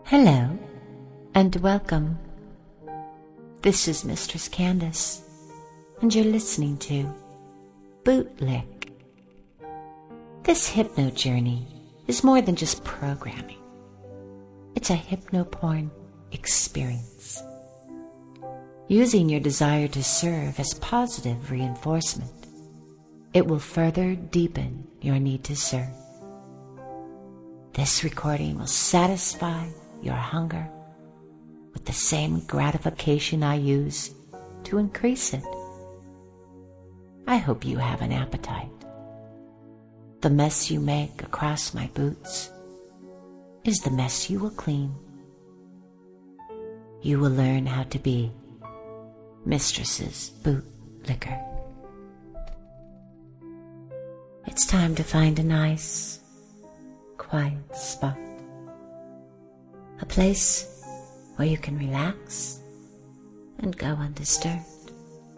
Hello, and welcome. This is Mistress Candace, and you're listening to Bootlick. This hypno journey is more than just programming. It's a hypnoporn experience. Using your desire to serve as positive reinforcement, it will further deepen your need to serve. This recording will satisfy your hunger with the same gratification I use to increase it. I hope you have an appetite. The mess you make across my boots is the mess you will clean. You will learn how to be Mistress's bootlicker. It's time to find a nice, quiet spot. A place where you can relax and go undisturbed.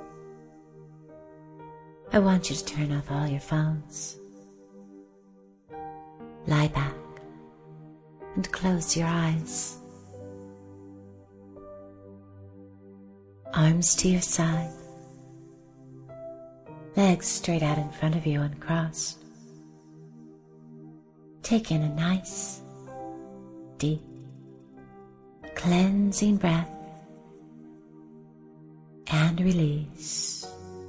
I want you to turn off all your phones. Lie back and close your eyes. Arms to your side, legs straight out in front of you and crossed. Take in a nice, deep, cleansing breath and release.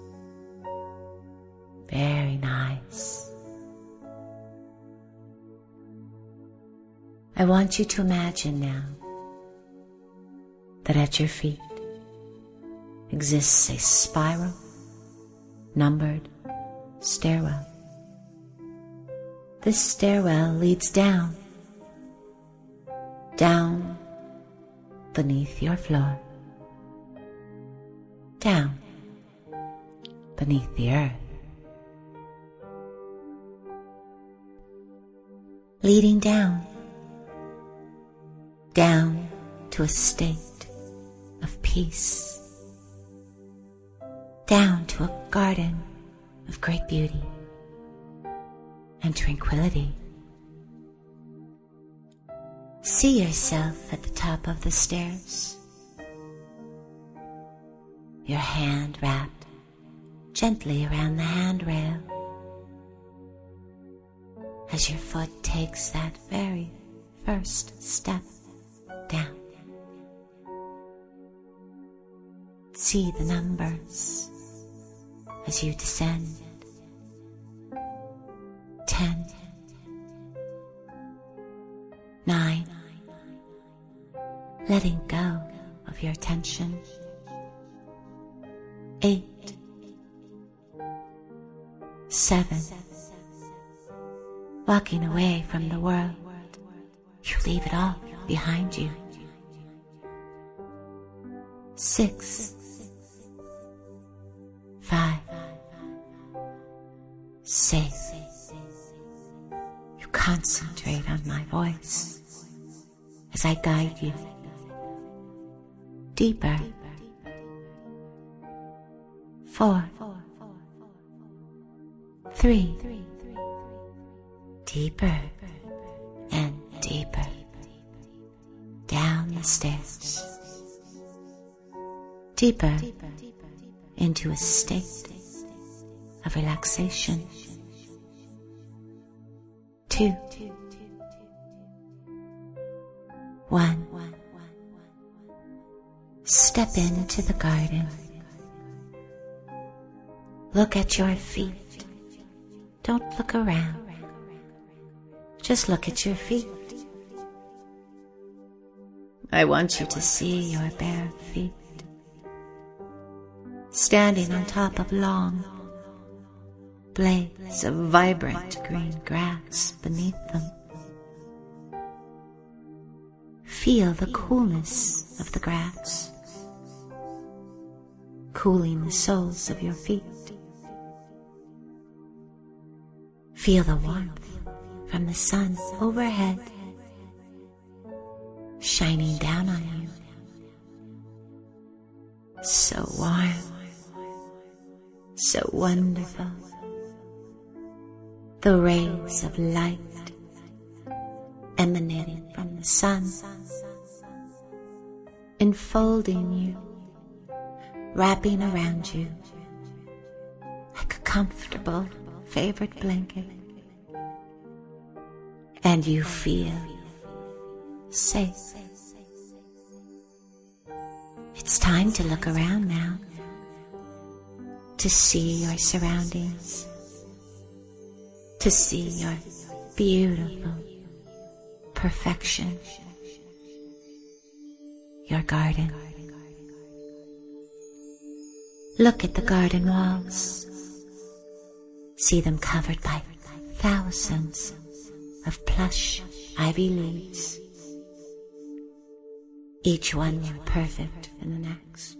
Very nice. I want you to imagine now that at your feet exists a spiral, numbered stairwell. This stairwell leads down beneath your floor, down beneath the earth, leading down to a state of peace, down to a garden of great beauty and tranquility. See yourself at the top of the stairs, your hand wrapped gently around the handrail as your foot takes that very first step down. See the numbers as you descend. 10, 9, letting go of your tension. 8, 7, walking away from the world. You leave it all behind you. 6, 5, safe. You concentrate on my voice as I guide you deeper. 4, 3, deeper and deeper down the stairs, deeper into a state of relaxation. 2, 1, step into the garden. Look at your feet. Don't look around. Just look at your feet. I want you to see your bare feet, standing on top of long blades of vibrant green grass beneath them. Feel the coolness of the grass, cooling the soles of your feet. Feel the warmth from the sun overhead, shining down on you. So warm, so wonderful. The rays of light emanating from the sun enfolding you, wrapping around you like a comfortable favorite blanket. And you feel safe. It's time to look around now, to see your surroundings, to see your beautiful perfection, your garden. Look at the garden walls. See them covered by thousands of plush ivy leaves, each one more perfect than the next.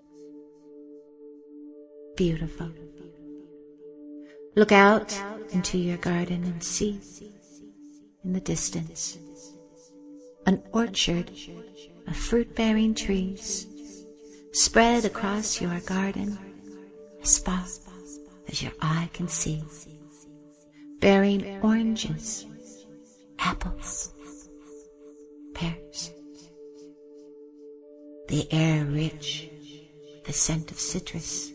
Beautiful. Look out into your garden and see, in the distance, an orchard of fruit-bearing trees spread across your garden as far as your eye can see, bearing oranges, apples, pears. The air rich with the scent of citrus.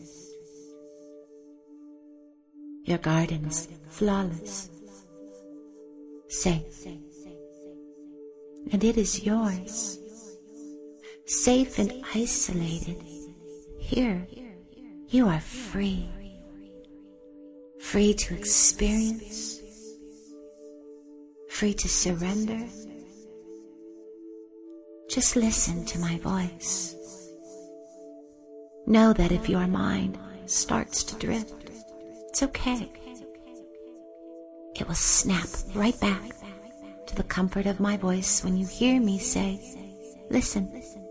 Your garden is flawless, safe, and it is yours. Safe and isolated, here you are free. Free to experience, free to surrender. Just listen to my voice. Know that if your mind starts to drift, it's okay. It will snap right back to the comfort of my voice when you hear me say, listen.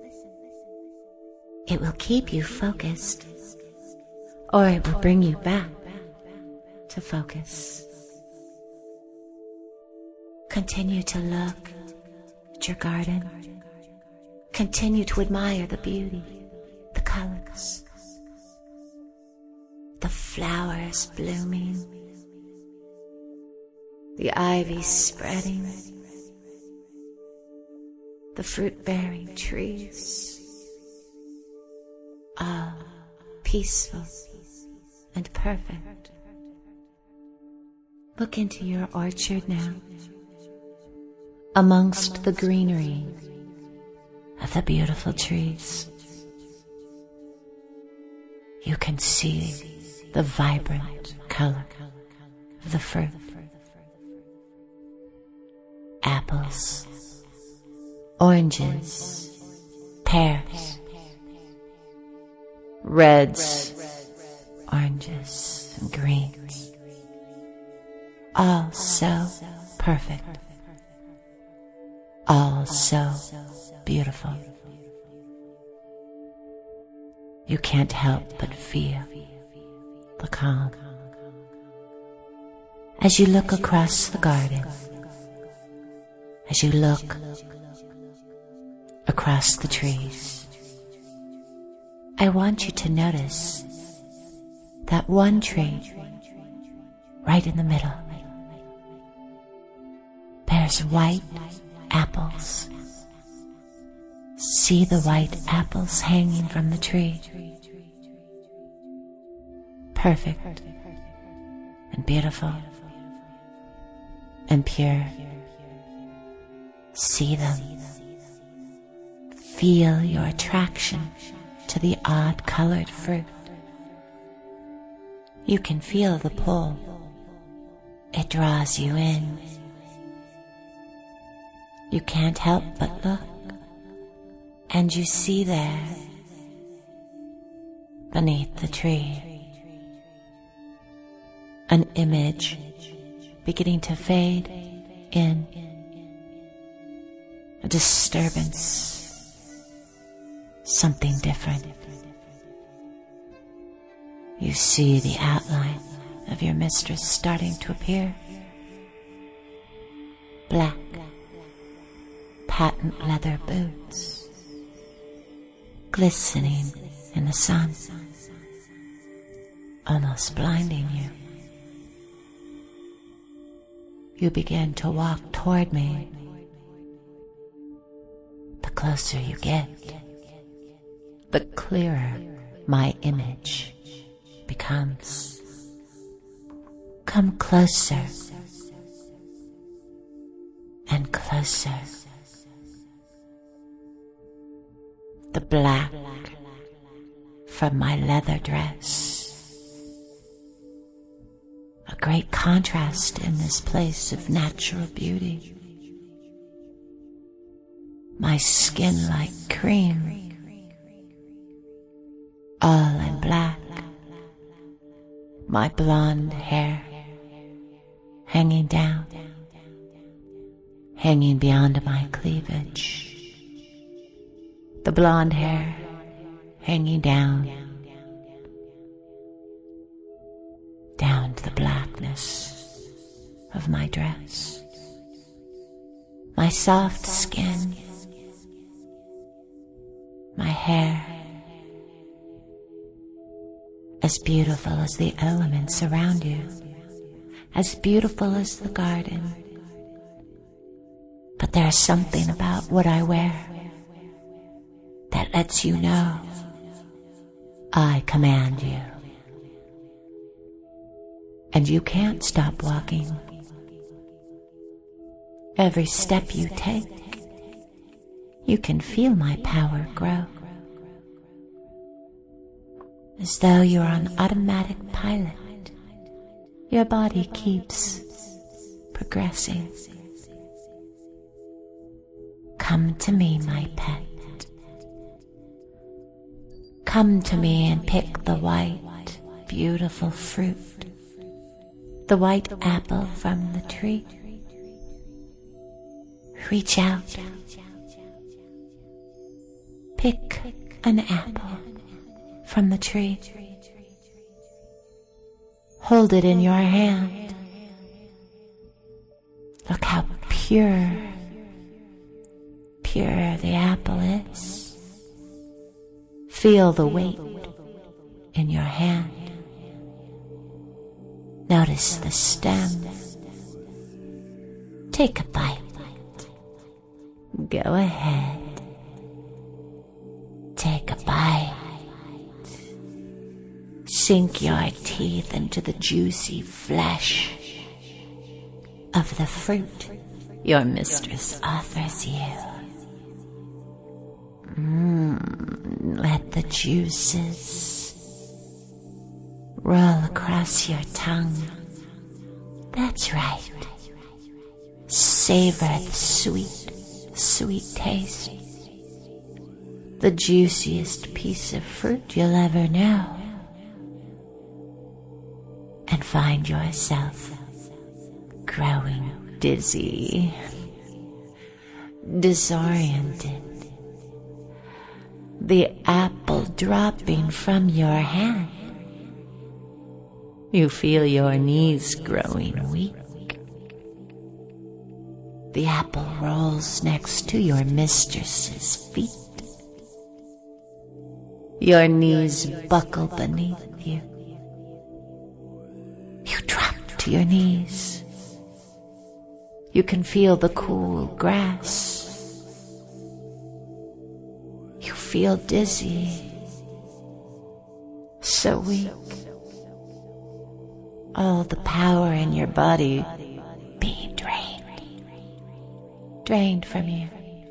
It will keep you focused, or it will bring you back to focus. Continue to look at your garden. Continue to admire the beauty, the colors, the flowers blooming, the ivy spreading, the fruit-bearing trees, all peaceful and perfect. Look into your orchard now, amongst the greenery of the beautiful trees. You can see the vibrant color of the fruit. Apples, oranges, pears, reds, oranges, and greens. All so perfect. All so beautiful. You can't help but feel the calm as you look across the garden, as you look across the trees. I want you to notice that one tree right in the middle bears white apples. See the white apples hanging from the tree. Perfect and beautiful and pure. See them. Feel your attraction to the odd-colored fruit. You can feel the pull. It draws you in. You can't help but look, and you see there, beneath the tree, an image beginning to fade in, a disturbance, something different. You see the outline of your mistress starting to appear. Black, patent leather boots, glistening in the sun, almost blinding you. You begin to walk toward me. The closer you get, the clearer my image becomes. Come closer and closer. The black from my leather dress, a great contrast in this place of natural beauty. My skin like cream, all in black. My blonde hair hanging down, hanging beyond my cleavage. The blonde hair hanging down to the blackness of my dress. My soft skin, my hair, as beautiful as the elements around you, as beautiful as the garden. But there's something about what I wear that lets you know I command you. And you can't stop walking. Every step you take, you can feel my power grow. As though you're on automatic pilot, your body keeps progressing. Come to me, my pet. Come to me and pick the white, beautiful fruit, the white apple from the tree. Reach out. Pick an apple from the tree. Hold it in your hand. Look how pure the apple is. Feel the weight in your hand. Notice the stem. Take a bite. Go ahead. Take a bite. Sink your teeth into the juicy flesh of the fruit your mistress offers you. Let the juices roll across your tongue. That's right. Savor the sweet taste. The juiciest piece of fruit you'll ever know. And find yourself growing dizzy, disoriented. The apple dropping from your hand. You feel your knees growing weak. The apple rolls next to your mistress's feet. Your knees buckle beneath you. You drop to your knees. You can feel the cool grass. You feel dizzy, so weak. All the power in your body being drained from you.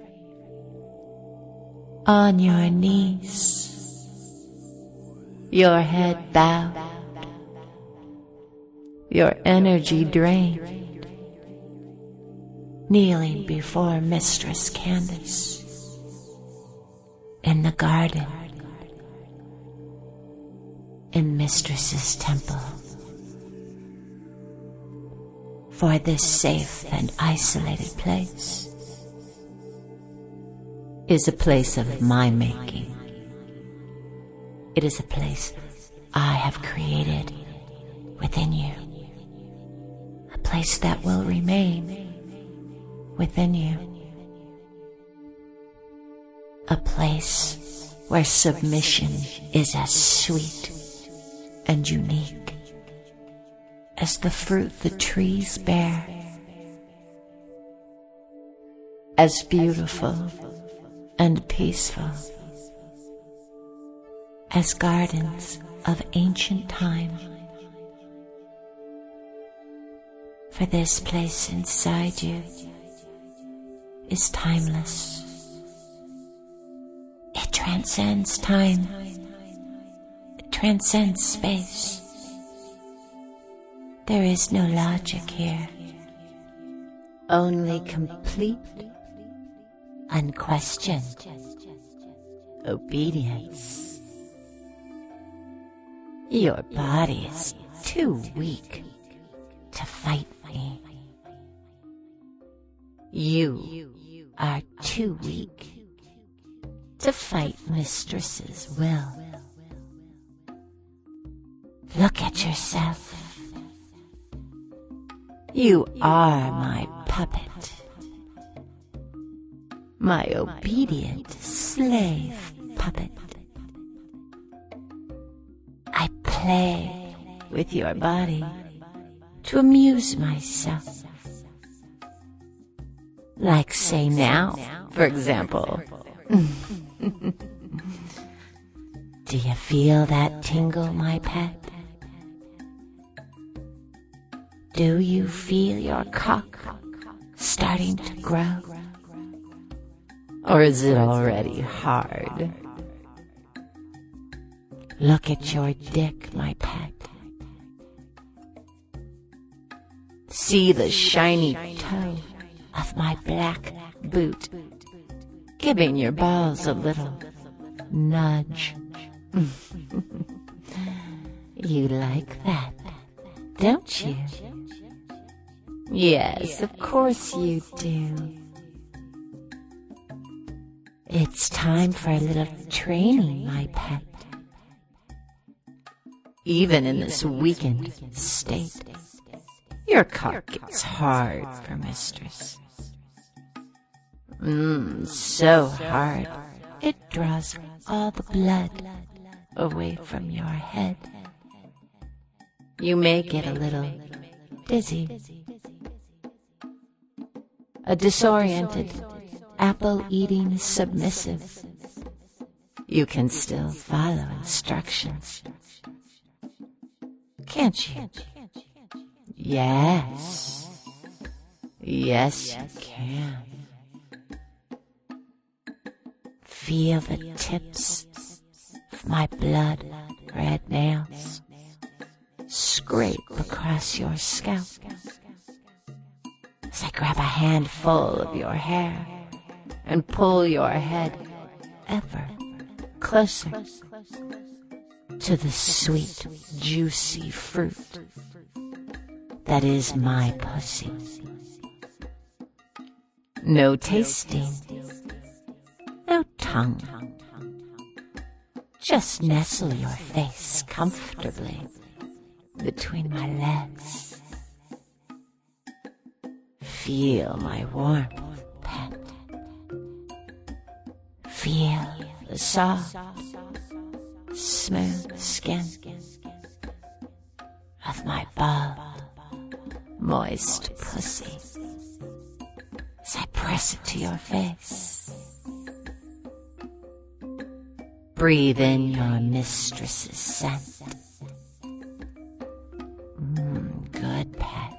On your knees, your head bowed, your energy drained, kneeling before Mistress Candace in the garden, in Mistress's temple. For this safe and isolated place is a place of my making. It is a place I have created within you. A place that will remain within you. A place where submission is as sweet and unique as the fruit the trees bear, as beautiful and peaceful as gardens of ancient time. For this place inside you is timeless. It transcends time. It transcends space. There is no logic here, only complete, unquestioned obedience. Your body is too weak to fight me. You are too weak to fight Mistress's will. Look at yourself. You are my puppet, my obedient slave puppet. I play with your body to amuse myself. Like say now, for example. Do you feel that tingle, my pet? Do you feel your cock starting to grow? Or is it already hard? Look at your dick, my pet. See the shiny toe of my black boot, giving your balls a little nudge. You like that, don't you? Yes, of course you do. It's time for a little training, my pet. Even in this weakened state, your cock gets hard for Mistress. So hard, it draws all the blood away from your head. You may get a little dizzy. A disoriented, apple-eating submissive. You can still follow instructions, can't you? Yes. Yes, you can. Feel the tips of my blood-red nails scrape across your scalp as I grab a handful of your hair and pull your head ever closer to the sweet, juicy fruit that is my pussy. No tasting, no tongue. Just nestle your face comfortably between my legs. Feel my warmth, pet. Feel the soft, smooth skin of my bald, moist pussy as I press it to your face. Breathe in your mistress's scent. Good pet.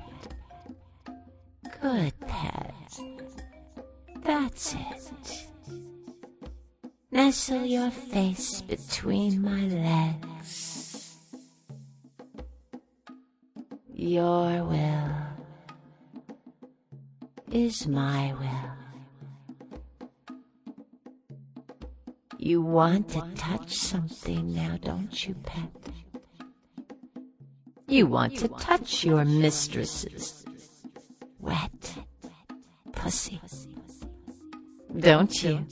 Good pet. That's it. Nestle your face between my legs. Your will is my will. You want to touch something now, don't you, pet? You want to touch your mistress's wet pussy, don't you?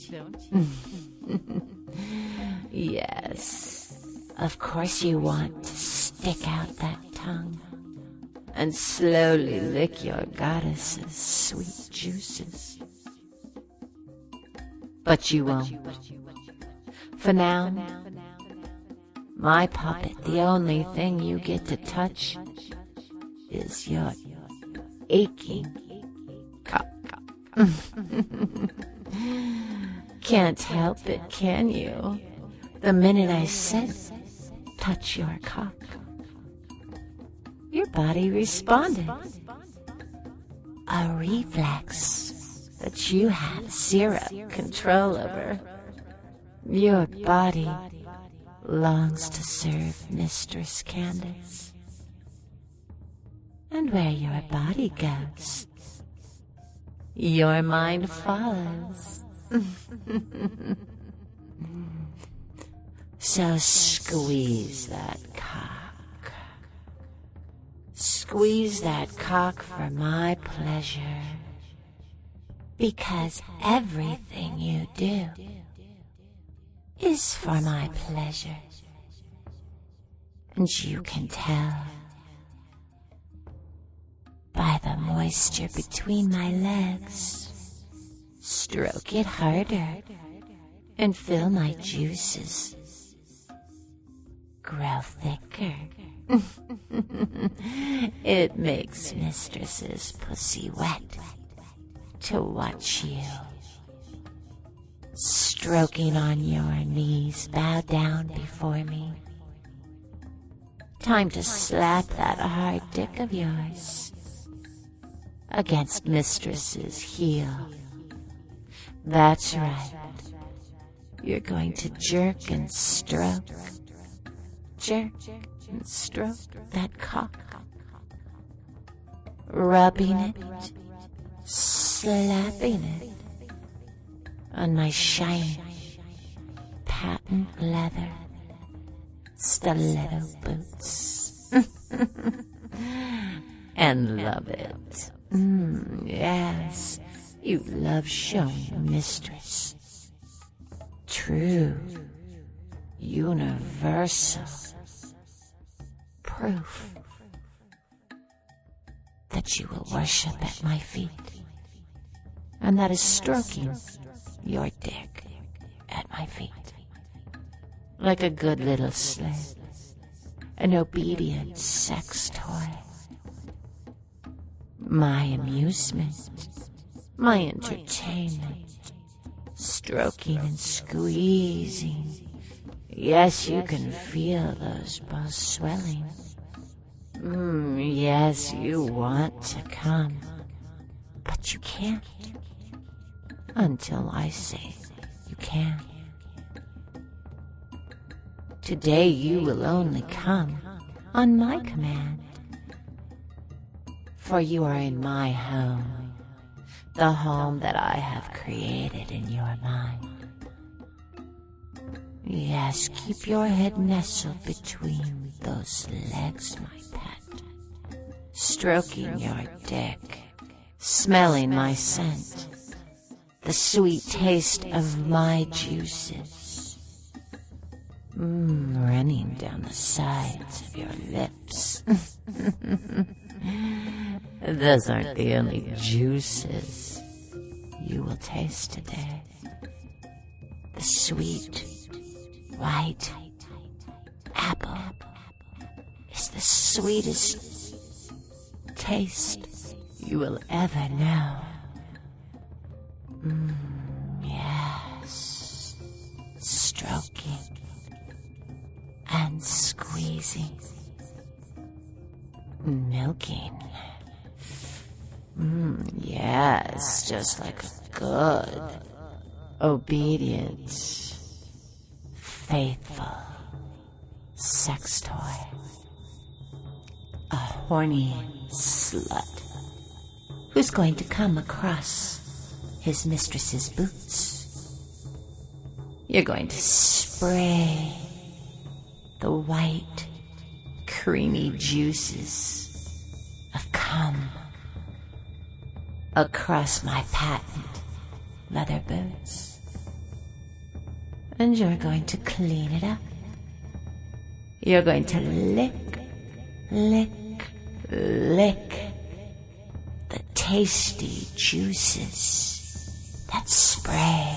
Yes, of course you want to stick out that tongue and slowly lick your goddess's sweet juices. But you won't. For now, my puppet, the only thing you get to touch is your aching cock. Can't help it, can you? The minute I said, touch your cock, your body responded. A reflex that you have zero control over. Your body longs to serve Mistress Candace. And where your body goes, your mind follows. So squeeze that cock. Squeeze that cock for my pleasure. Because everything you do is for my pleasure. And you can tell by the moisture between my legs. Stroke it harder and feel my juices grow thicker. It makes Mistress's pussy wet to watch you. Stroking on your knees, bow down before me. Time to slap that hard dick of yours against Mistress's heel. That's right. You're going to jerk and stroke. Jerk and stroke that cock. Rubbing it, slapping it on my shiny patent leather stiletto boots. And love it. Yes, you love showing Mistress true, universal proof that you will worship at my feet, and that is stroking your dick at my feet like a good little slave, an obedient sex toy. My amusement, my entertainment, stroking and squeezing. Yes, you can feel those balls swelling. Yes, you want to come, but you can't until I say you can. Today you will only come on my command, for you are in my home, the home that I have created in your mind. Yes, keep your head nestled between those legs, my pet, stroking your dick, smelling my scent, the sweet taste of my juices, running down the sides of your lips. Those aren't the only juices you will taste today. The sweet white apple is the sweetest taste you will ever know. Yes, stroking and squeezing, milking. Yes, just like a good, obedient, faithful sex toy. A horny slut who's going to come across his mistress's boots. You're going to spray the white, creamy juices of cum across my patent leather boots. And you're going to clean it up. You're going to lick, lick, lick the tasty juices that spray.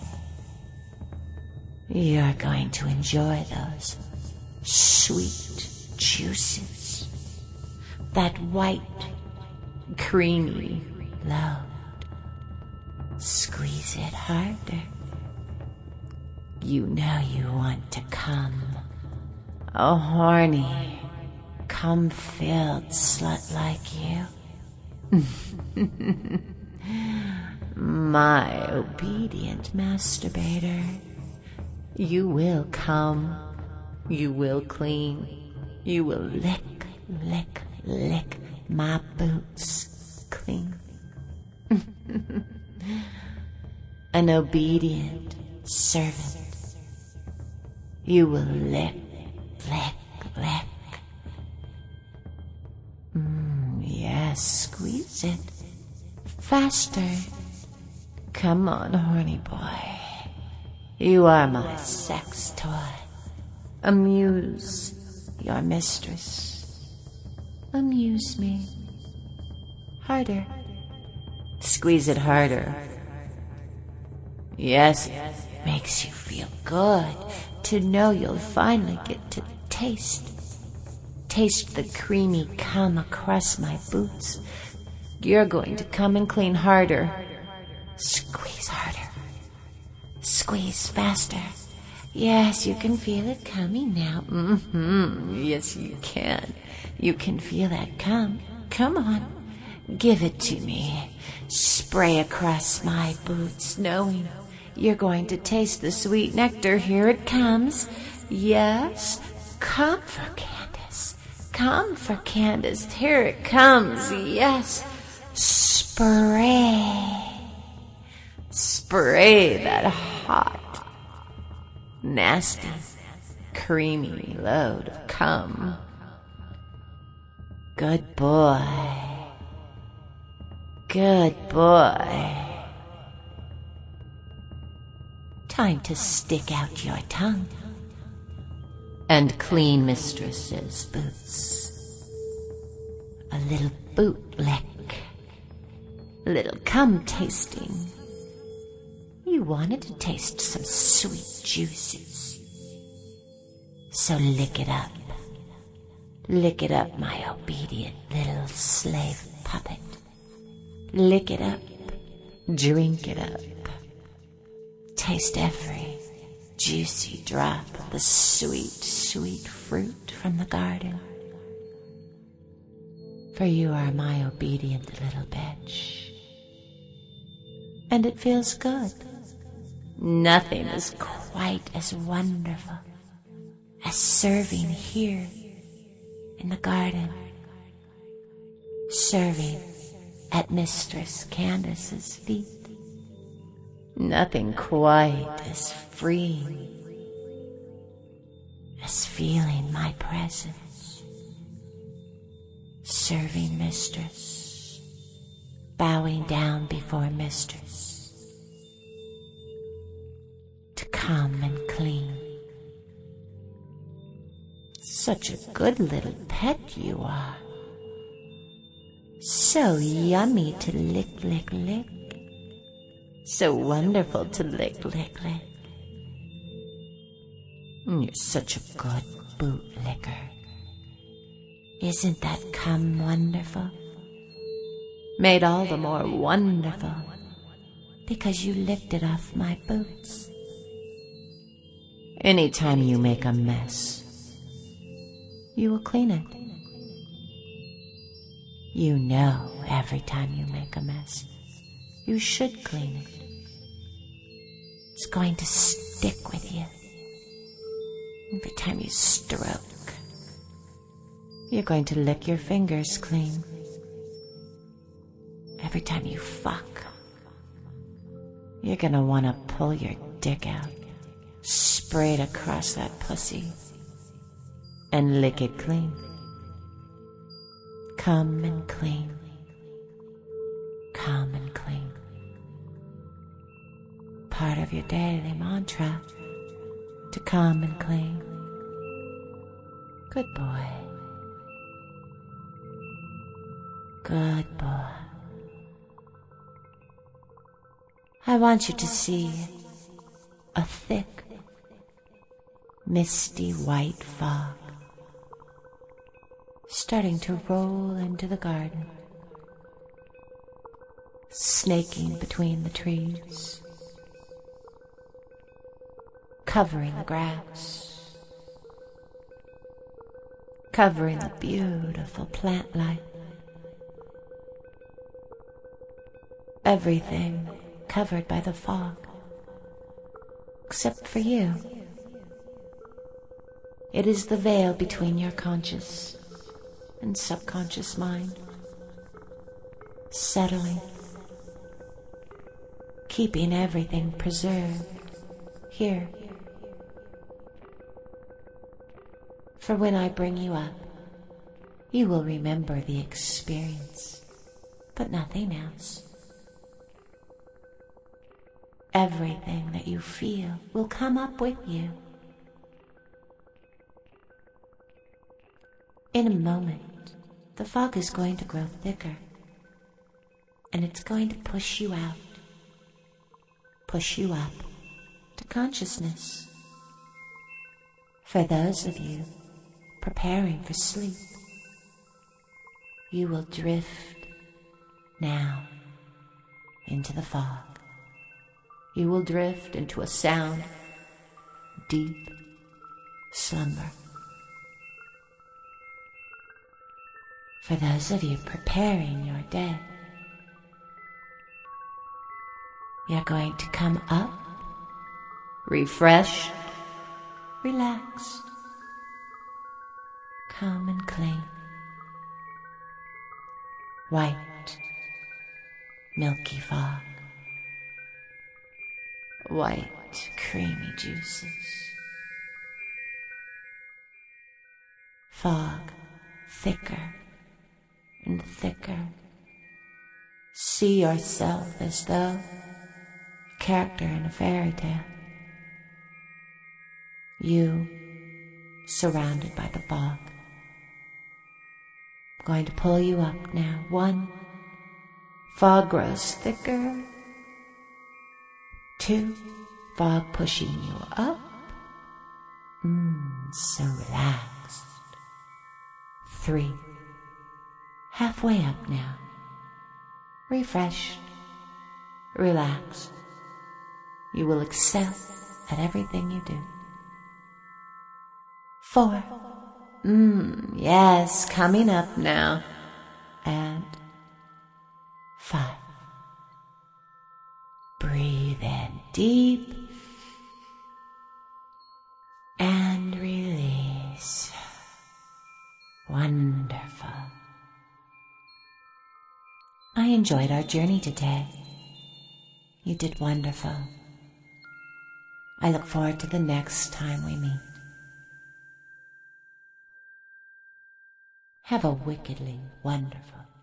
You're going to enjoy those sweet juices, that white, creamy load. Squeeze it harder. You know you want to come. A horny, cum-filled slut like you. My obedient masturbator. You will come. You will clean. You will lick, lick, lick my boots clean. An obedient servant. You will lick, lick, lick. Yes, squeeze it. Faster. Come on, horny boy. You are my sex toy. Amuse your mistress. Amuse me. Harder. Squeeze it harder. Yes, it makes you feel good to know you'll finally get to taste the creamy cum across my boots. You're going to come and clean harder. Squeeze harder. Squeeze faster. Yes, you can feel it coming now. Yes, you can. You can feel that cum. Come on. Give it to me. Spray across my boots, knowing you're going to taste the sweet nectar. Here it comes. Yes. Come for Candace. Come for Candace. Here it comes. Yes. Spray. Spray that hot, nasty, creamy load of cum. Good boy. Good boy. Time to stick out your tongue and clean mistress's boots. A little boot lick. A little cum tasting. You wanted to taste some sweet juices. So lick it up. Lick it up, my obedient little slave puppet. Lick it up. Drink it up. Taste every juicy drop of the sweet, sweet fruit from the garden. For you are my obedient little bitch. And it feels good. Nothing is quite as wonderful as serving here in the garden. Serving at Mistress Candace's feet. Nothing quite as freeing as feeling my presence. Serving mistress, bowing down before mistress, to come and clean. Such a good little pet you are. So yummy to lick, lick, lick. So wonderful to lick, lick, lick. You're such a good boot licker. Isn't that cum wonderful? Made all the more wonderful because you licked it off my boots. Anytime you make a mess, you will clean it. You know every time you make a mess, you should clean it. It's going to stick with you. Every time you stroke, you're going to lick your fingers clean. Every time you fuck, you're gonna want to pull your dick out, spray it across that pussy, and lick it clean. Come and clean. Come and clean. Part of your daily mantra to come and clean. Good boy. Good boy. I want you to see a thick, misty white fog starting to roll into the garden, snaking between the trees. covering the grass, covering the beautiful plant life. Everything covered by the fog, except for you. It is the veil between your conscious and subconscious mind, settling, keeping everything preserved here. For when I bring you up, you will remember the experience, but nothing else. Everything that you feel will come up with you. In a moment, the fog is going to grow thicker, and it's going to push you out, push you up to consciousness. For those of you preparing for sleep, you will drift now into the fog. You will drift into a sound, deep slumber. For those of you preparing your day, you're going to come up, refreshed, relaxed, calm and clean. White, milky fog. White, creamy juices. Fog, thicker and thicker. See yourself as though a character in a fairy tale. You surrounded by the fog. I'm going to pull you up now. 1, fog grows thicker. 2, fog pushing you up. So relaxed. 3, halfway up now. Refreshed, relaxed. You will excel at everything you do. 4, yes, coming up now. And 5. Breathe in deep and release. Wonderful. I enjoyed our journey today. You did wonderful. I look forward to the next time we meet. Have a wickedly wonderful